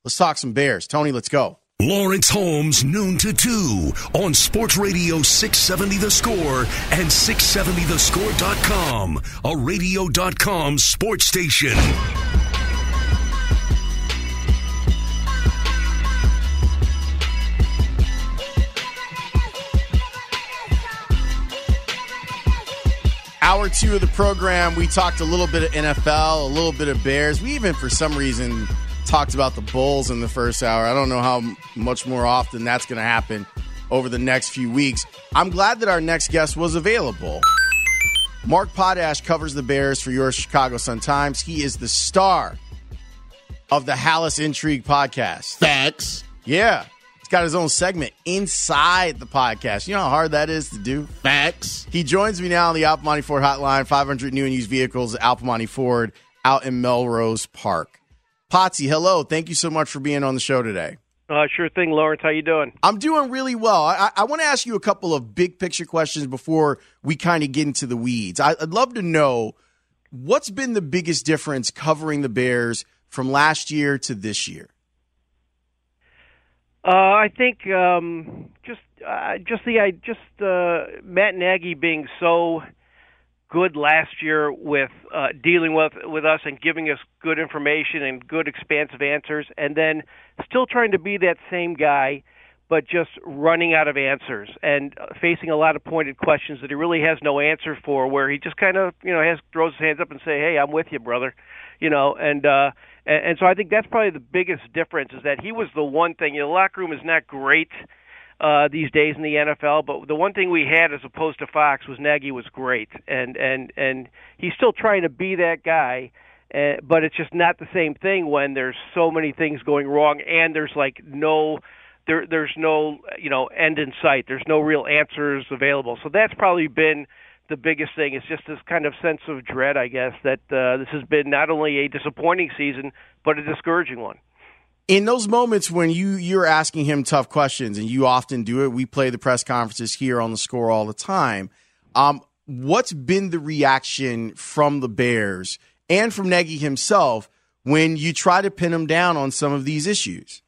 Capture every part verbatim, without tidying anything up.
Let's talk some Bears. Tony, let's go. Lawrence Holmes, noon to two on Sports Radio six seventy The Score and six seventy the score dot com, a radio dot com sports station. Hour two of the program, we talked a little bit of N F L, a little bit of Bears. We even, for some reason, talked about the Bulls in the first hour. I don't know how much more often that's going to happen over the next few weeks. I'm glad that our next guest was available. Mark Potash covers the Bears for your Chicago Sun-Times. He is the star of the Hallis Intrigue podcast. Facts. Yeah. He's got his own segment inside the podcast. You know how hard that is to do? Facts. He joins me now on the Al Piemonte Ford hotline, five hundred new and used vehicles at Al Piemonte Ford out in Melrose Park. Potsy, hello. Thank you so much for being on the show today. Uh, sure thing, Lawrence. How you doing? I'm doing really well. I, I want to ask you a couple of big picture questions before we kind of get into the weeds. I, I'd love to know what's been the biggest difference covering the Bears from last year to this year. Uh, I think um, just uh, just the I just uh, Matt Nagy being so good last year with uh, dealing with with us and giving us good information and good expansive answers, and then still trying to be that same guy, but just running out of answers and facing a lot of pointed questions that he really has no answer for, where he just kind of, you know, has throws his hands up and say, "Hey, I'm with you, brother," you know, and uh, and, and so I think that's probably the biggest difference, is that he was the one thing. You know, the locker room is not great Uh, these days in the N F L, but the one thing we had as opposed to Fox was Nagy was great, and and and he's still trying to be that guy, uh, but it's just not the same thing when there's so many things going wrong and there's like no there there's no you know end in sight. There's no real answers available. So that's probably been the biggest thing. It's just this kind of sense of dread, I guess, that uh, this has been not only a disappointing season but a discouraging one. In those moments when you, you're asking him tough questions, and you often do it, we play the press conferences here on the Score all the time, um, what's been the reaction from the Bears and from Nagy himself when you try to pin him down on some of these issues?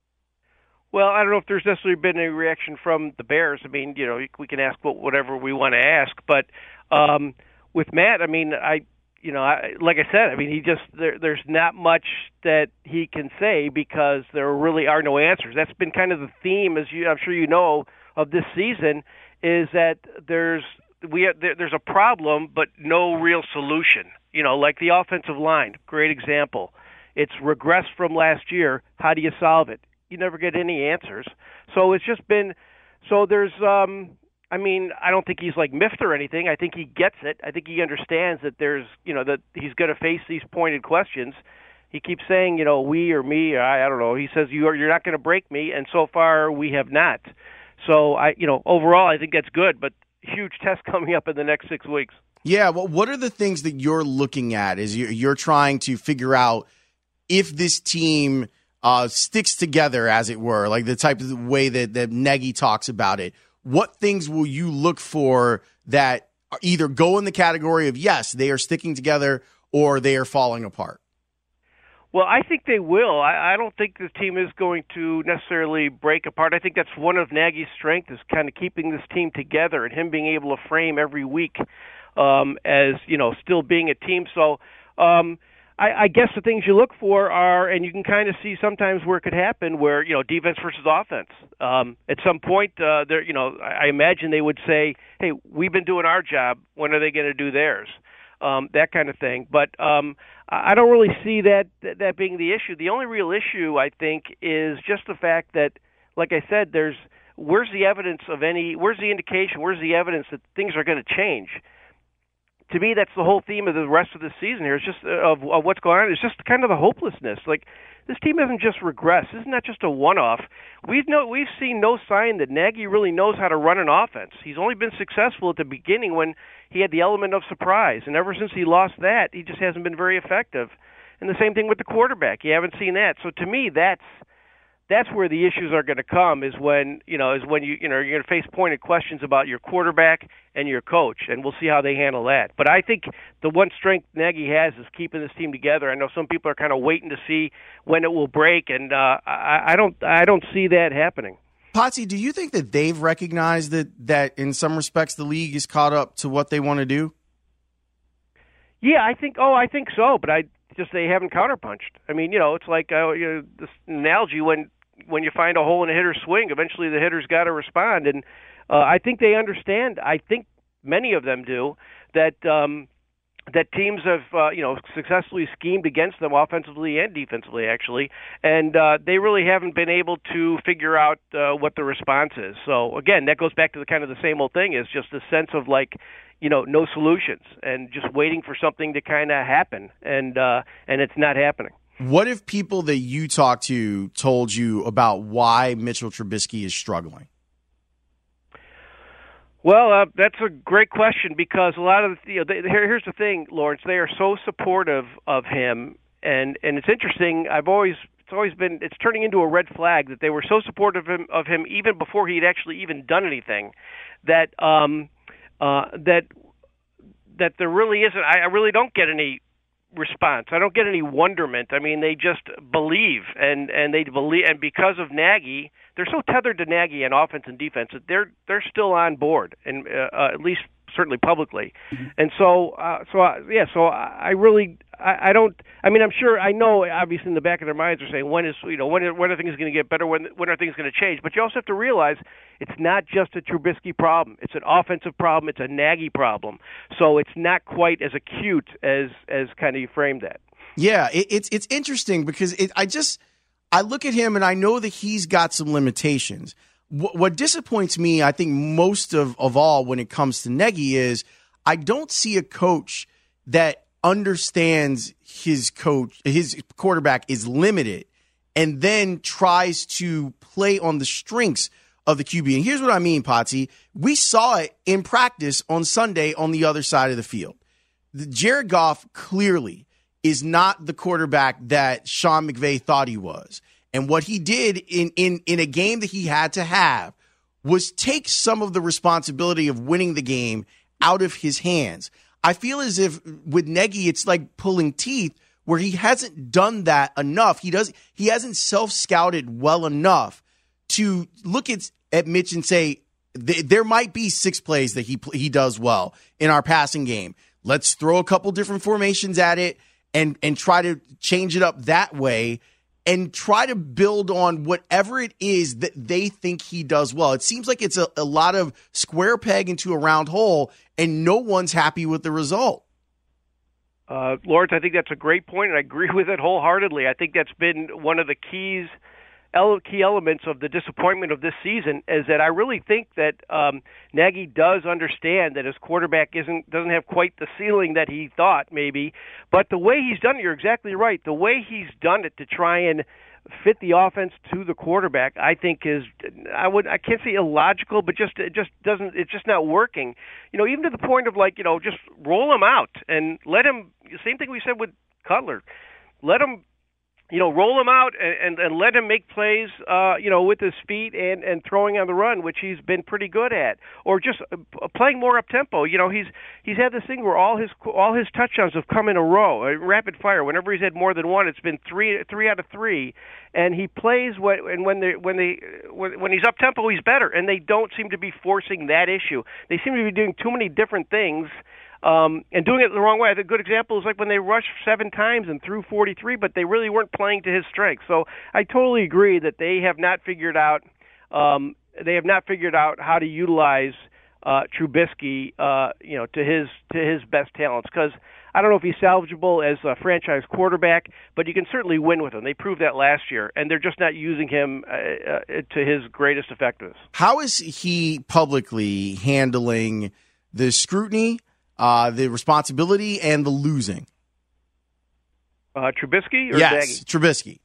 Well, I don't know if there's necessarily been a reaction from the Bears. I mean, you know, we can ask whatever we want to ask, but um, with Matt, I mean, I You know, I, like I said, I mean, he just there, there's not much that he can say because there really are no answers. That's been kind of the theme, as you, I'm sure you know, of this season, is that there's we have, there, there's a problem but no real solution. You know, like the offensive line, great example. It's regressed from last year. How do you solve it? You never get any answers. So it's just been so there's. Um, I mean, I don't think he's like miffed or anything. I think he gets it. I think he understands that there's, you know, that he's going to face these pointed questions. He keeps saying, you know, we or me, I, I don't know. He says you are, you're not going to break me, and so far we have not. So I, you know, overall I think that's good, but huge test coming up in the next six weeks. Yeah. Well, what are the things that you're looking at? Is you're, you're trying to figure out if this team uh, sticks together, as it were, like the type of way that that Nagy talks about it. What things will you look for that either go in the category of, yes, they are sticking together, or they are falling apart? Well, I think they will. I, I don't think this team is going to necessarily break apart. I think that's one of Nagy's strengths, is kind of keeping this team together and him being able to frame every week um, as, you know, still being a team. So um, I, I guess the things you look for are, and you can kind of see sometimes where it could happen, where, you know, defense versus offense. Um, at some point, uh, there, you know, I imagine they would say, "Hey, we've been doing our job. When are they going to do theirs?" Um, that kind of thing. But um, I don't really see that that being the issue. The only real issue, I think, is just the fact that, like I said, there's where's the evidence of any, where's the indication, where's the evidence that things are going to change? To me, that's the whole theme of the rest of the season here. It's just of, of what's going on. It's just kind of the hopelessness. Like, this team hasn't just regressed. This is not just a one-off. We've no, we've seen no sign that Nagy really knows how to run an offense. He's only been successful at the beginning when he had the element of surprise, and ever since he lost that, he just hasn't been very effective. And the same thing with the quarterback. You haven't seen that. So to me, that's that's where the issues are going to come. Is when you know is when you you know you're going to face pointed questions about your quarterback and your coach, and we'll see how they handle that. But I think the one strength Nagy has is keeping this team together. I know some people are kind of waiting to see when it will break, and uh, I, I don't I don't see that happening. Potsy, do you think that they've recognized that that in some respects the league is caught up to what they want to do? Yeah, I think. Oh, I think so. But I just they haven't counterpunched. I mean, you know, it's like uh, you know, this analogy when when you find a hole in a hitter's swing, eventually the hitter's got to respond. And uh, I think they understand. I think many of them do that. Um, that teams have, uh, you know, successfully schemed against them offensively and defensively, actually, and uh, they really haven't been able to figure out uh, what the response is. So, again, that goes back to the kind of the same old thing, is just a sense of, like, you know, no solutions and just waiting for something to kind of happen, and uh, and it's not happening. What if people that you talked to told you about why Mitchell Trubisky is struggling? Well, uh, that's a great question, because a lot of the, you know, they, here, here's the thing, Lawrence. They are so supportive of him, and and it's interesting. I've always it's always been it's turning into a red flag that they were so supportive of him, of him even before he'd actually even done anything. That um uh that that there really isn't. I, I really don't get any response. I don't get any wonderment. I mean, they just believe, and and they believe, and because of Nagy, they're so tethered to Nagy in offense and defense that they're they're still on board, and uh, uh, at least certainly publicly. Mm-hmm. And so, uh, so uh, yeah, so I really, I, I don't. I mean, I'm sure, I know, obviously, in the back of their minds, are saying, when is, you know, when are, when are things going to get better? When when are things going to change? But you also have to realize it's not just a Trubisky problem. It's an offensive problem. It's a Nagy problem. So it's not quite as acute as as kind of you framed that. Yeah, it, it's it's interesting because it, I just I look at him and I know that he's got some limitations. What, what disappoints me, I think, most of, of all when it comes to Nagy is I don't see a coach that understands his coach, his quarterback is limited, and then tries to play on the strengths of the Q B. And here's what I mean, Potsy. We saw it in practice on Sunday on the other side of the field. The Jared Goff clearly is not the quarterback that Sean McVay thought he was. And what he did in, in, in a game that he had to have was take some of the responsibility of winning the game out of his hands. I feel as if with Nagy, it's like pulling teeth, where he hasn't done that enough. He does. He hasn't self-scouted well enough to look at, at Mitch and say, there might be six plays that he he does well in our passing game. Let's throw a couple different formations at it and, and try to change it up that way and try to build on whatever it is that they think he does well. It seems like it's a, a lot of square peg into a round hole, and no one's happy with the result. Uh, Lawrence, I think that's a great point, and I agree with it wholeheartedly. I think that's been one of the keys, key elements of the disappointment of this season, is that I really think that um, Nagy does understand that his quarterback isn't doesn't have quite the ceiling that he thought maybe, but the way he's done it, you're exactly right. The way he's done it to try and fit the offense to the quarterback, I think is I would I can't say illogical, but just it just doesn't it's just not working. You know, even to the point of, like, you know, just roll him out and let him. Same thing we said with Cutler. Let him, you know, roll him out and, and, and let him make plays, uh, you know, with his feet and, and throwing on the run, which he's been pretty good at, or just uh, playing more up tempo. You know, he's he's had this thing where all his all his touchdowns have come in a row, uh, rapid fire. Whenever he's had more than one, it's been three three out of three, and he plays what and when they when they when, when he's up tempo, he's better. And they don't seem to be forcing that issue. They seem to be doing too many different things. Um, and doing it the wrong way. A good example is like when they rushed seven times and threw forty-three, but they really weren't playing to his strengths. So I totally agree that they have not figured out um, they have not figured out how to utilize uh, Trubisky, uh, you know, to his to his best talents. Because I don't know if he's salvageable as a franchise quarterback, but you can certainly win with him. They proved that last year, and they're just not using him uh, uh, to his greatest effectiveness. How is he publicly handling the scrutiny, Uh, the responsibility, and the losing? Uh, Trubisky or yes, Nagy? Trubisky.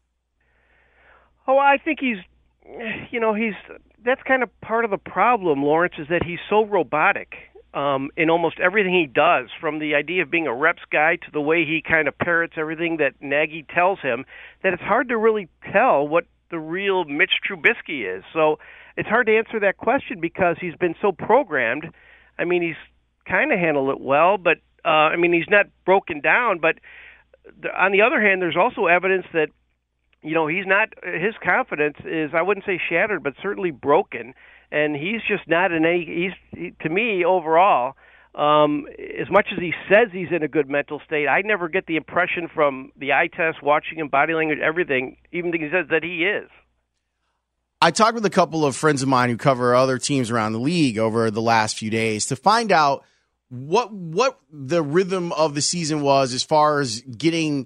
Oh, I think he's, you know, he's that's kind of part of the problem, Lawrence, is that he's so robotic um, in almost everything he does, from the idea of being a reps guy to the way he kind of parrots everything that Nagy tells him, that it's hard to really tell what the real Mitch Trubisky is. So it's hard to answer that question because he's been so programmed. I mean, he's kind of handled it well, but uh, I mean, he's not broken down. But the, on the other hand, there's also evidence that, you know, he's not, his confidence is, I wouldn't say shattered, but certainly broken. And he's just not in any, he's, he, to me, overall, um, as much as he says he's in a good mental state, I never get the impression from the eye test, watching him, body language, everything, even he says that he is. I talked with a couple of friends of mine who cover other teams around the league over the last few days to find out what what the rhythm of the season was as far as getting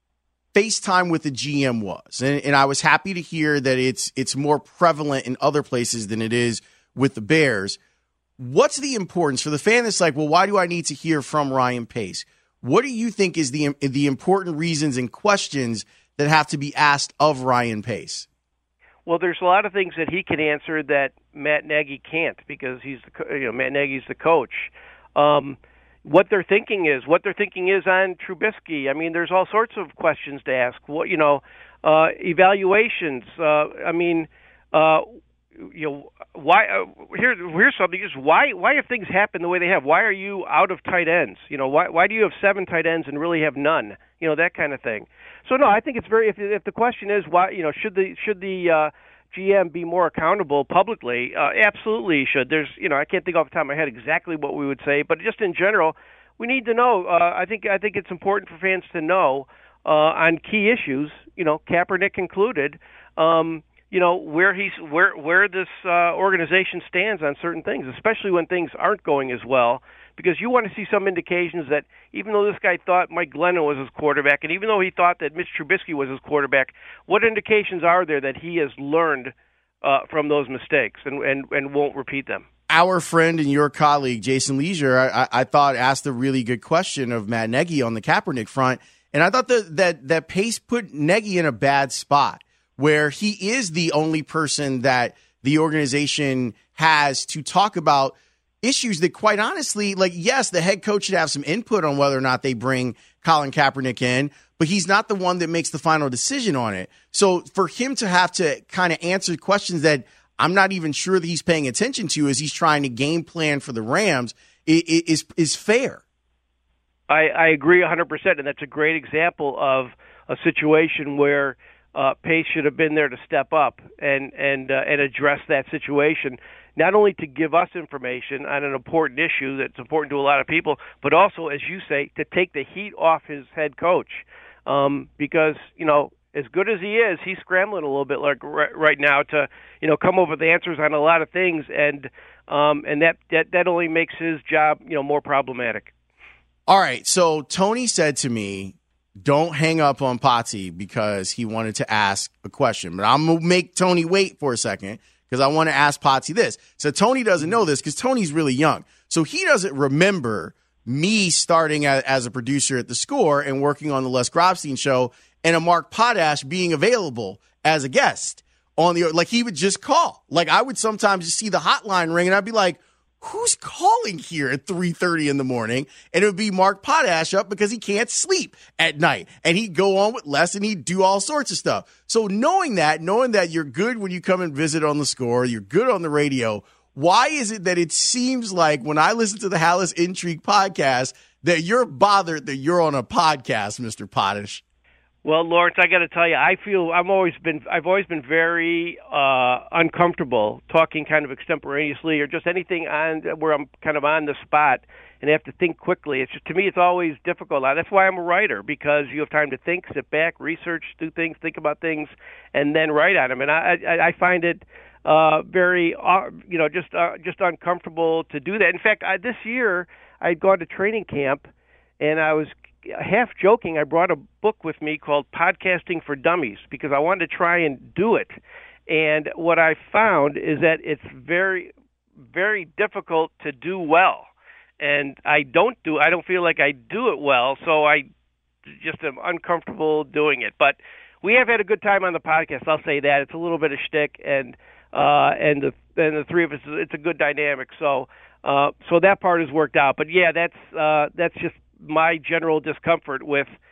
FaceTime with the G M was. And, and I was happy to hear that it's it's more prevalent in other places than it is with the Bears. What's the importance for the fan that's like, well, why do I need to hear from Ryan Pace? What do you think is the the important reasons and questions that have to be asked of Ryan Pace? Well, there's a lot of things that he can answer that Matt Nagy can't because he's the, you know, Matt Nagy's the coach. Um, what they're thinking is, what they're thinking is on Trubisky. I mean, there's all sorts of questions to ask. What, you know, uh, evaluations. Uh, I mean, uh, you know, why? Uh, here, here's something. Just why? Why have things happened the way they have? Why are you out of tight ends? You know, why? Why do you have seven tight ends and really have none? You know, that kind of thing. So no, I think it's very. If, if the question is why, you know, should the should the uh, G M be more accountable publicly? Uh, absolutely, he should. There's, you know, I can't think off the top of my head exactly what we would say, but just in general, we need to know. Uh, I think I think it's important for fans to know uh, on key issues. You know, Kaepernick included. Um, you know, where he's where where this uh, organization stands on certain things, especially when things aren't going as well. Because you want to see some indications that even though this guy thought Mike Glennon was his quarterback, and even though he thought that Mitch Trubisky was his quarterback, what indications are there that he has learned uh, from those mistakes and, and, and won't repeat them? Our friend and your colleague, Jason Leisure, I, I thought asked a really good question of Matt Nagy on the Kaepernick front. And I thought that, that, that Pace put Nagy in a bad spot where he is the only person that the organization has to talk about issues that, quite honestly, like, yes, the head coach should have some input on whether or not they bring Colin Kaepernick in, but he's not the one that makes the final decision on it. So for him to have to kind of answer questions that I'm not even sure that he's paying attention to as he's trying to game plan for the Rams is is fair. I, I agree one hundred percent, and that's a great example of a situation where uh, Pace should have been there to step up and and uh, and address that situation. Not only to give us information on an important issue that's important to a lot of people, but also, as you say, to take the heat off his head coach. Um, because, you know, as good as he is, he's scrambling a little bit like right, right now to, you know, come up with answers on a lot of things, and um, and that, that that only makes his job, you know, more problematic. All right, so Tony said to me, don't hang up on Potsy because he wanted to ask a question. But I'm going to make Tony wait for a second, because I want to ask Potsy this. So Tony doesn't know this because Tony's really young. So he doesn't remember me starting as, as a producer at The Score and working on the Les Grobstein Show and a Mark Potash being available as a guest on the, like, he would just call. Like, I would sometimes just see the hotline ring and I'd be like, who's calling here at three thirty in the morning? And it would be Mark Potash up because he can't sleep at night. And he'd go on with Les and he'd do all sorts of stuff. So knowing that, knowing that you're good when you come and visit on The Score, you're good on the radio, why is it that it seems like when I listen to the Hallis Intrigue podcast that you're bothered that you're on a podcast, Mister Potash? Well, Lawrence, I got to tell you, I feel I'm always been I've always been very uh, uncomfortable talking kind of extemporaneously or just anything on where I'm kind of on the spot and have to think quickly. It's just, to me, it's always difficult. That's why I'm a writer, because you have time to think, sit back, research, do things, think about things, and then write on them. And I I, I find it uh, very uh, you know just uh, just uncomfortable to do that. In fact, I, this year I'd gone to training camp and I was half joking, I brought a book with me called Podcasting for Dummies because I wanted to try and do it. And what I found is that it's very, very difficult to do well. And I don't do, I don't feel like I do it well, so I just am uncomfortable doing it. But we have had a good time on the podcast, I'll say that. It's a little bit of shtick, and uh, and the and the three of us, it's a good dynamic. So uh, so that part has worked out. But yeah, that's uh, that's just my general discomfort with,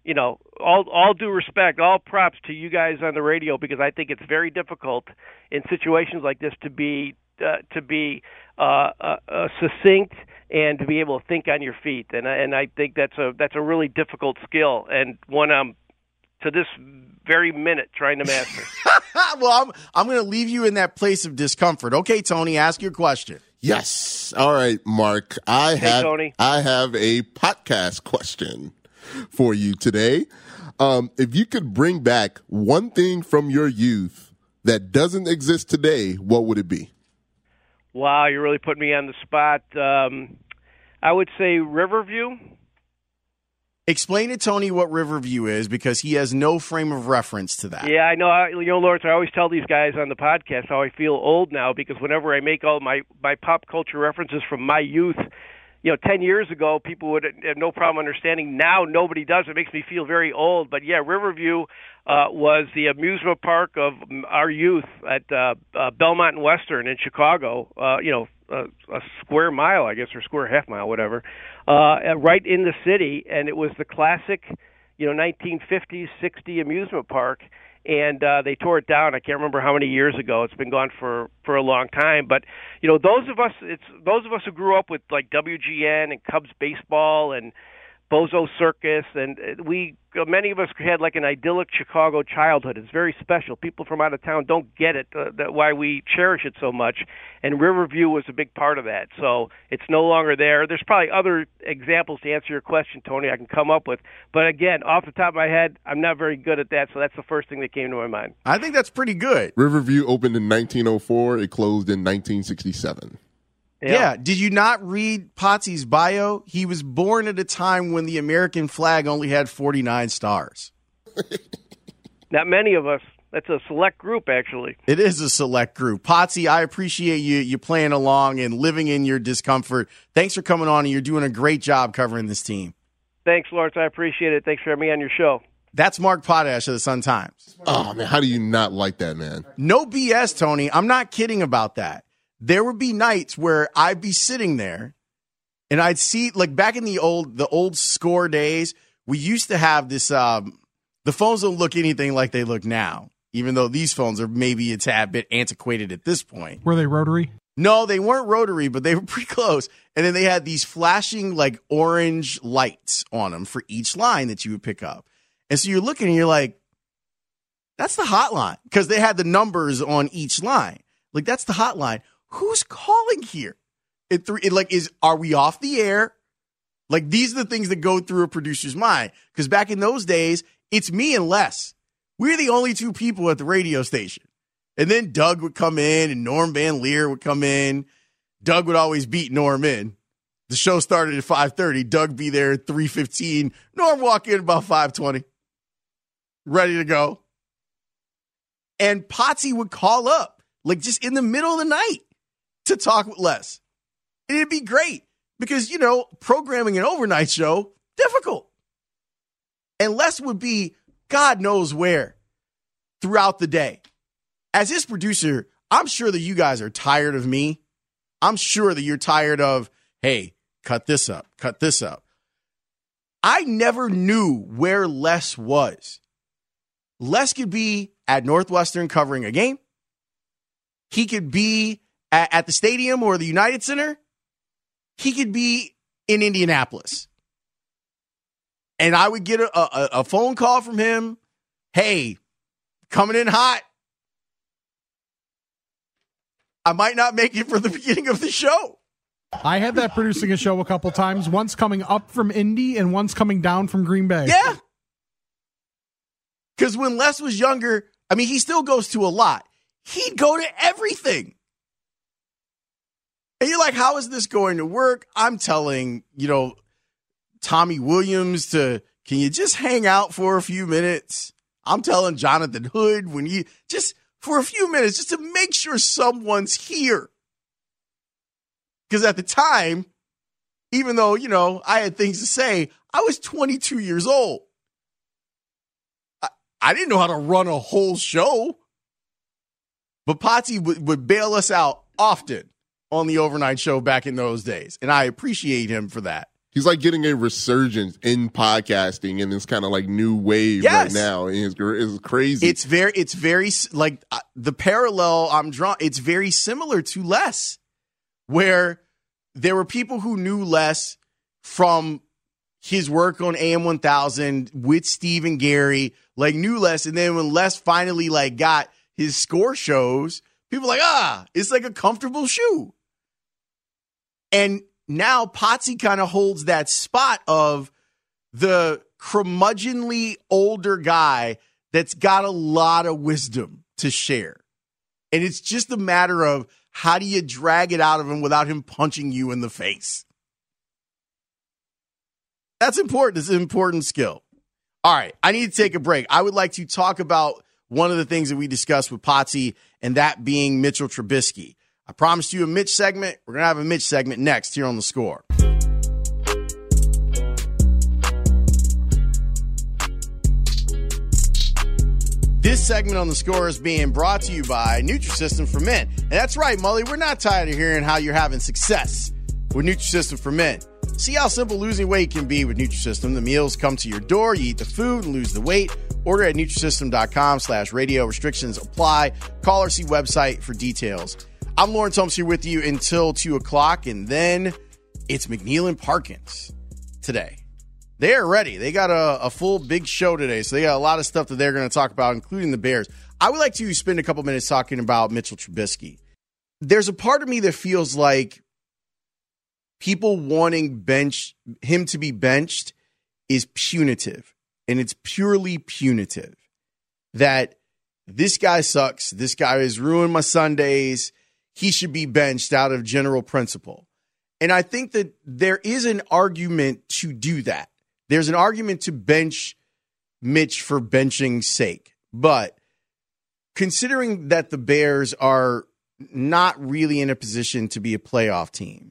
you know, all all due respect, all props to you guys on the radio, because I think it's very difficult in situations like this to be uh, to be uh, uh, uh, succinct and to be able to think on your feet. And and I think that's a that's a really difficult skill, and one I'm to this very minute trying to master. Well, I'm I'm going to leave you in that place of discomfort. Okay, Tony, ask your question. Yes. All right, Mark. I hey, have Tony. I have a podcast question for you today. Um, if you could bring back one thing from your youth that doesn't exist today, what would it be? Wow, you're really putting me on the spot. Um, I would say Riverview. Explain to Tony what Riverview is, because he has no frame of reference to that. Yeah, I know. I, you know, Lawrence, I always tell these guys on the podcast how I feel old now, because whenever I make all my, my pop culture references from my youth, you know, ten years ago, people would have no problem understanding. Now nobody does. It makes me feel very old. But, yeah, Riverview uh, was the amusement park of our youth at uh, uh, Belmont and Western in Chicago, uh, you know, a, a square mile, I guess, or square half mile, whatever, uh, right in the city. And it was the classic, you know, nineteen fifties, sixties amusement park. And uh, they tore it down. I can't remember how many years ago. It's been gone for, for a long time. But you know, those of us, it's those of us who grew up with like W G N and Cubs baseball and Bozo Circus, and we many of us had like an idyllic Chicago childhood. It's very special. People from out of town don't get it, uh, that why we cherish it so much. And Riverview was a big part of that. So it's no longer there. There's probably other examples to answer your question, Tony, I can come up with. But again, off the top of my head, I'm not very good at that. So that's the first thing that came to my mind. I think that's pretty good. Riverview opened in nineteen oh four. It closed in nineteen sixty-seven. Yeah. yeah. Did you not read Potsy's bio? He was born at a time when the American flag only had forty-nine stars. Not many of us. That's a select group, actually. It is a select group. Potsy, I appreciate you you playing along and living in your discomfort. Thanks for coming on, and you're doing a great job covering this team. Thanks, Lawrence. I appreciate it. Thanks for having me on your show. That's Mark Potash of the Sun-Times. Oh, man, how do you not like that, man? No B S, Tony. I'm not kidding about that. There would be nights where I'd be sitting there and I'd see, like back in the old the old Score days, we used to have this, um, the phones don't look anything like they look now, even though these phones are maybe a tad bit antiquated at this point. Were they rotary? No, they weren't rotary, but they were pretty close. And then they had these flashing like orange lights on them for each line that you would pick up. And so you're looking and you're like, that's the hotline, because they had the numbers on each line. Like, that's the hotline. Who's calling here? It, th- it like is are we off the air? Like, these are the things that go through a producer's mind. Because back in those days, it's me and Les. We're the only two people at the radio station. And then Doug would come in and Norm Van Leer would come in. Doug would always beat Norm in. The show started at five thirty. Doug be there at three fifteen. Norm walk in about five twenty. Ready to go. And Potsy would call up, like just in the middle of the night, to talk with Les. And it'd be great because, you know, programming an overnight show, difficult. And Les would be God knows where throughout the day. As his producer, I'm sure that you guys are tired of me. I'm sure that you're tired of, hey, cut this up, cut this up. I never knew where Les was. Les could be at Northwestern covering a game. He could be at, at the stadium or the United Center. He could be in Indianapolis. And I would get a, a, a phone call from him. Hey, coming in hot. I might not make it for the beginning of the show. I had that producing a show a couple times, once coming up from Indy and once coming down from Green Bay. Yeah. Because when Les was younger, I mean, he still goes to a lot. He'd go to everything. And you're like, how is this going to work? I'm telling, you know, Tommy Williams to, can you just hang out for a few minutes? I'm telling Jonathan Hood, when you just for a few minutes, just to make sure someone's here. Because at the time, even though, you know, I had things to say, I was twenty-two years old. I, I didn't know how to run a whole show. But Potsy would, would bail us out often on the overnight show back in those days. And I appreciate him for that. He's like getting a resurgence in podcasting in this kind of like new wave yes. right now. It's, it's crazy. It's very, it's very like uh, the parallel I'm drawing. It's very similar to Les, where there were people who knew Les from his work on A M one thousand with Steve and Gary, like knew Les. And then when Les finally like got his score shows, people were like, ah, it's like a comfortable shoe. And now Potsy kind of holds that spot of the curmudgeonly older guy that's got a lot of wisdom to share. And it's just a matter of how do you drag it out of him without him punching you in the face? That's important. It's an important skill. All right, I need to take a break. I would like to talk about one of the things that we discussed with Potsy, and that being Mitchell Trubisky. I promised you a Mitch segment. We're going to have a Mitch segment next here on The Score. This segment on The Score is being brought to you by Nutrisystem for Men. And that's right, Mully, we're not tired of hearing how you're having success with Nutrisystem for Men. See how simple losing weight can be with Nutrisystem. The meals come to your door, you eat the food and lose the weight. Order at Nutrisystem.com slash radio. Restrictions apply. Call or see website for details. I'm Lawrence Holmes here with you until two o'clock, and then it's McNeil and Parkins today. They are ready. They got a, a full big show today, so they got a lot of stuff that they're going to talk about, including the Bears. I would like to spend a couple minutes talking about Mitchell Trubisky. There's a part of me that feels like people wanting bench him to be benched is punitive, and it's purely punitive. That this guy sucks. This guy has ruined my Sundays. He should be benched out of general principle. And I think that there is an argument to do that. There's an argument to bench Mitch for benching's sake. But considering that the Bears are not really in a position to be a playoff team,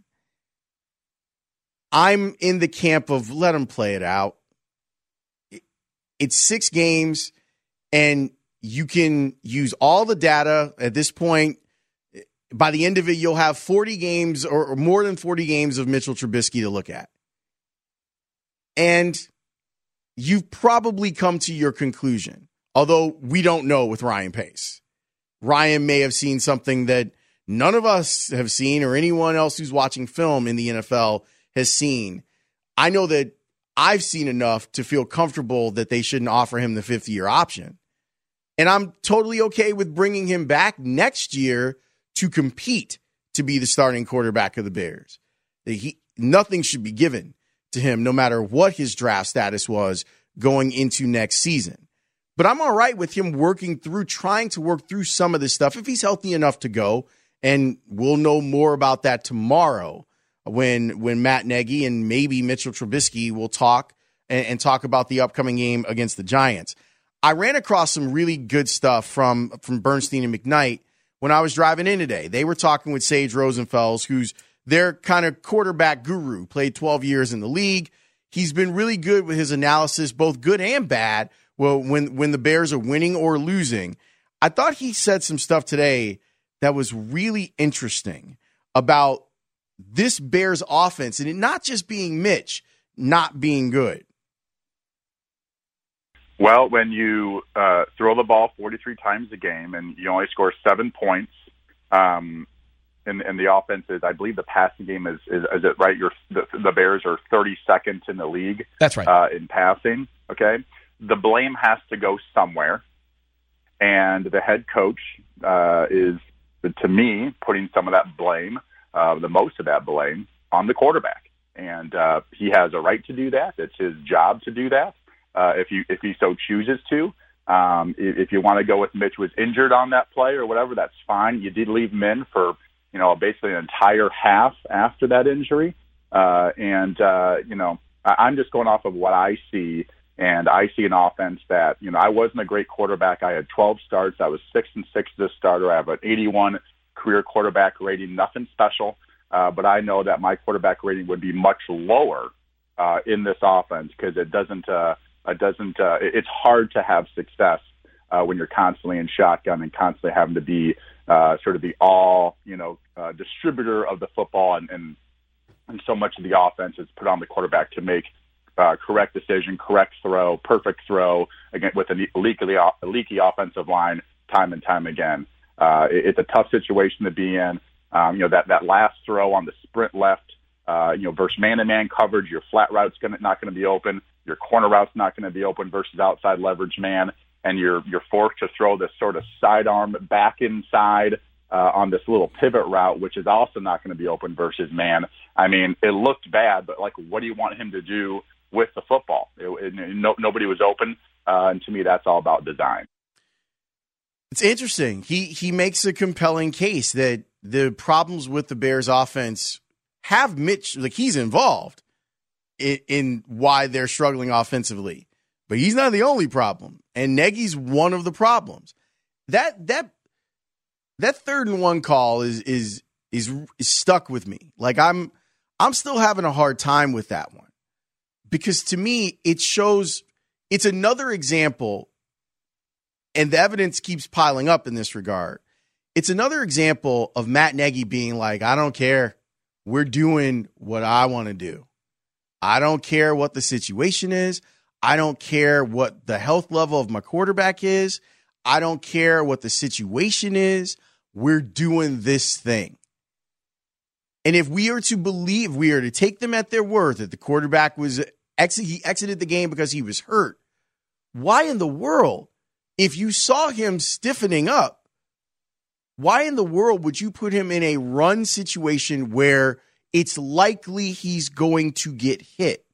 I'm in the camp of let them play it out. It's six games, and you can use all the data at this point. By the end of it, you'll have forty games or, or more than forty games of Mitchell Trubisky to look at. And you've probably come to your conclusion, although we don't know with Ryan Pace. Ryan may have seen something that none of us have seen or anyone else who's watching film in the N F L has seen. I know that I've seen enough to feel comfortable that they shouldn't offer him the fifth-year option. And I'm totally okay with bringing him back next year to compete to be the starting quarterback of the Bears. He, nothing should be given to him, no matter what his draft status was going into next season. But I'm all right with him working through, trying to work through some of this stuff if he's healthy enough to go. And we'll know more about that tomorrow when when Matt Nagy and maybe Mitchell Trubisky will talk and, and talk about the upcoming game against the Giants. I ran across some really good stuff from, from Bernstein and McKnight when I was driving in today. They were talking with Sage Rosenfels, who's their kind of quarterback guru, played twelve years in the league. He's been really good with his analysis, both good and bad, well, when, when the Bears are winning or losing. I thought he said some stuff today that was really interesting about this Bears offense, and it not just being Mitch, not being good. Well, when you uh, throw the ball forty-three times a game and you only score seven points, um, and, and the offense is, I believe the passing game is, is, is it right? You're, the, the Bears are thirty-second in the league. That's right. Uh, in passing, okay? The blame has to go somewhere. And the head coach uh, is, to me, putting some of that blame, uh, the most of that blame, on the quarterback. And uh, he has a right to do that. It's his job to do that. Uh, if you if he so chooses to. Um, if, if you want to go with Mitch was injured on that play or whatever, that's fine. You did leave him in for, you know, basically an entire half after that injury. Uh, and, uh, you know, I, I'm just going off of what I see, and I see an offense that, you know, I wasn't a great quarterback. I had twelve starts. I was six and six as a starter. I have an eighty-one career quarterback rating, nothing special. Uh, but I know that my quarterback rating would be much lower uh, in this offense because it doesn't uh, – It doesn't. Uh, it's hard to have success uh, when you're constantly in shotgun and constantly having to be uh, sort of the all, you know, uh, distributor of the football and, and and so much of the offense is put on the quarterback to make uh, correct decision, correct throw, perfect throw, again with a leaky, a leaky offensive line time and time again. Uh, it, it's a tough situation to be in. Um, you know, that, that last throw on the sprint left, uh, you know, versus man-to-man coverage, your flat route's gonna, not going to be open, your corner route's not going to be open versus outside leverage man, and you're, you're forced to throw this sort of sidearm back inside uh, on this little pivot route, which is also not going to be open versus man. I mean, it looked bad, but, like, what do you want him to do with the football? It, it, no, nobody was open, uh, and to me, that's all about design. It's interesting. He he makes a compelling case that the problems with the Bears offense have Mitch, like he's involved in, in why they're struggling offensively, but he's not the only problem. And Nagy's one of the problems. That that that third and one call is is is, is stuck with me. Like I'm I'm still having a hard time with that one because to me it shows it's another example. And the evidence keeps piling up in this regard. It's another example of Matt Nagy being like, I don't care. We're doing what I want to do. I don't care what the situation is. I don't care what the health level of my quarterback is. I don't care what the situation is. We're doing this thing. And if we are to believe, we are to take them at their word that the quarterback was ex- he exited the game because he was hurt. Why in the world? If you saw him stiffening up, why in the world would you put him in a run situation where it's likely he's going to get hit?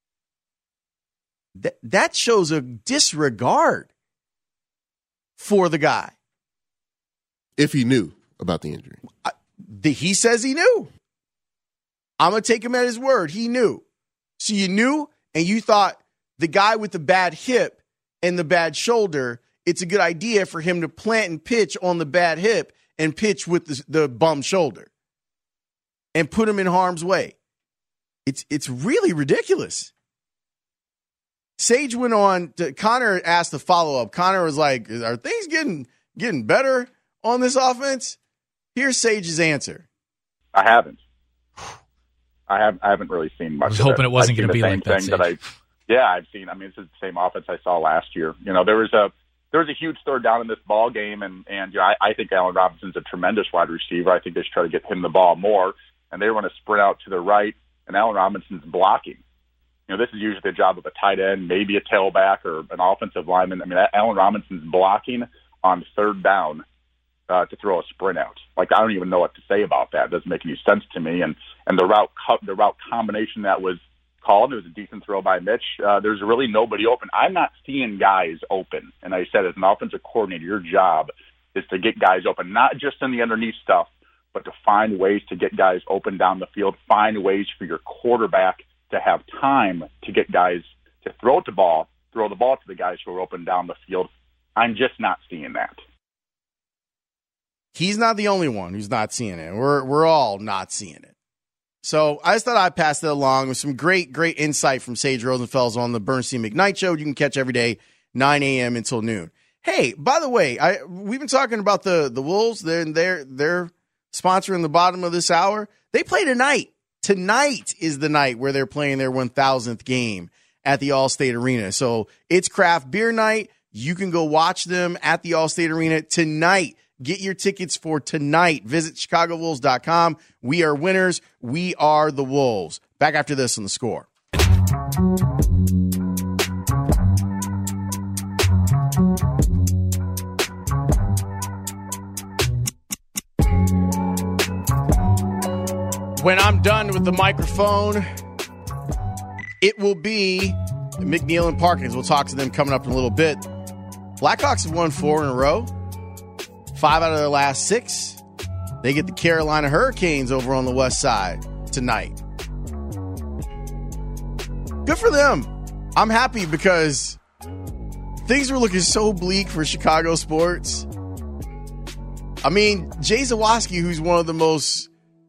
That that shows a disregard for the guy. If he knew about the injury. I, the, he says he knew. I'm going to take him at his word. He knew. So you knew, and you thought the guy with the bad hip and the bad shoulder, it's a good idea for him to plant and pitch on the bad hip and pitch with the, the bum shoulder and put him in harm's way. It's it's really ridiculous. Sage went on to, Connor asked the follow-up. Connor was like, are things getting getting better on this offense? Here's Sage's answer. I haven't. I have I haven't really seen much. I was of hoping it, it wasn't going to be like that, that I, yeah, I've seen. I mean, this is the same offense I saw last year. You know, there was a there was a huge third down in this ball game, and and you know, I, I think Allen Robinson's a tremendous wide receiver. I think they should try to get him the ball more, and they run a sprint out to the right, and Allen Robinson's blocking. You know, this is usually the job of a tight end, maybe a tailback or an offensive lineman. I mean, Allen Robinson's blocking on third down uh, to throw a sprint out. Like, I don't even know what to say about that. It doesn't make any sense to me. And and the route co- the route combination that was called, it was a decent throw by Mitch. Uh, there's really nobody open. I'm not seeing guys open. And I said, as an offensive coordinator, your job is to get guys open, not just in the underneath stuff, but to find ways to get guys open down the field, find ways for your quarterback to have time to get guys to throw the ball, throw the ball to the guys who are open down the field. I'm just not seeing that. He's not the only one who's not seeing it. We're we're all not seeing it. So I just thought I'd pass that along with some great, great insight from Sage Rosenfels on the Bernstein McKnight Show. You can catch every day, nine a.m. until noon. Hey, by the way, I we've been talking about the, the Wolves. They're, they're, they're sponsoring the bottom of this hour. They play tonight. Tonight is the night where they're playing their one thousandth game at the Allstate Arena. So it's craft beer night. You can go watch them at the Allstate Arena tonight. Get your tickets for tonight. Visit Chicago Wolves dot com. We are winners. We are the Wolves. Back after this on The Score. When I'm done with the microphone, it will be McNeil and Parkins. We'll talk to them coming up in a little bit. Blackhawks have won four in a row. Five out of their last six. They get the Carolina Hurricanes over on the west side tonight. Good for them. I'm happy because things were looking so bleak for Chicago sports. I mean, Jay Zawaski, who's one of the most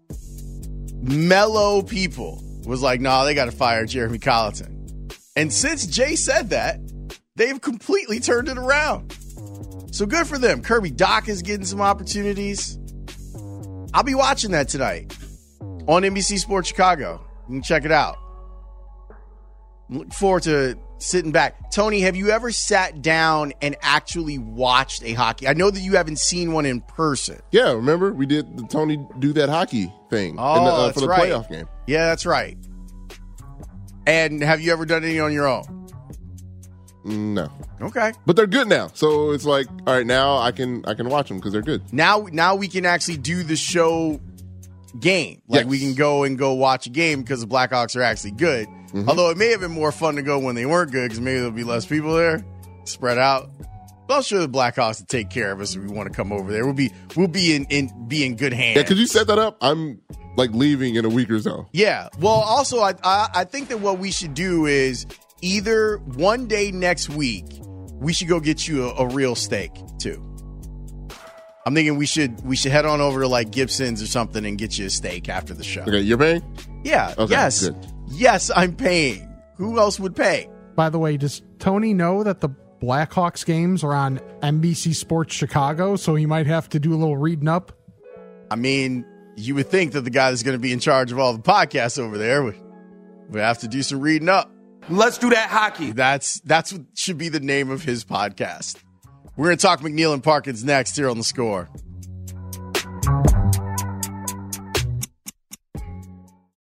mellow people, was like, no, nah, they got to fire Jeremy Colleton. And since Jay said that, they've completely turned it around. So good for them. Kirby Doc is getting some opportunities. I'll be watching that tonight on N B C Sports Chicago. You can check it out. I'm looking forward to sitting back. Tony, have you ever sat down and actually watched a hockey? I know that you haven't seen one in person. Yeah, remember we did the Tony Do That Hockey thing oh, in the, uh, that's for the right. playoff game. Yeah, that's right. And have you ever done any on your own? No. Okay. But they're good now. So it's like, all right, now I can I can watch them because they're good. Now now we can actually do the show game. Like Yes. we can go and go watch a game because the Blackhawks are actually good. Mm-hmm. Although it may have been more fun to go when they weren't good because maybe there'll be less people there, spread out. But I'm sure the Blackhawks will take care of us if we want to come over there. We'll be we'll be in, in be in good hands. Yeah, could you set that up? I'm like leaving in a week or so. Yeah. Well, also I I, I think that what we should do is either one day next week we should go get you a, a real steak too. I'm thinking we should we should head on over to like Gibson's or something and get you a steak after the show. Okay, you're paying? Yeah. Okay, yes. good. Yes, I'm paying. Who else would pay? By the way, does Tony know that the Blackhawks games are on N B C Sports Chicago, so he might have to do a little reading up? I mean, you would think that the guy that's going to be in charge of all the podcasts over there would, would have to do some reading up. Let's do that hockey. That's that's what should be the name of his podcast. We're going to talk McNeil and Parkins next here on The Score.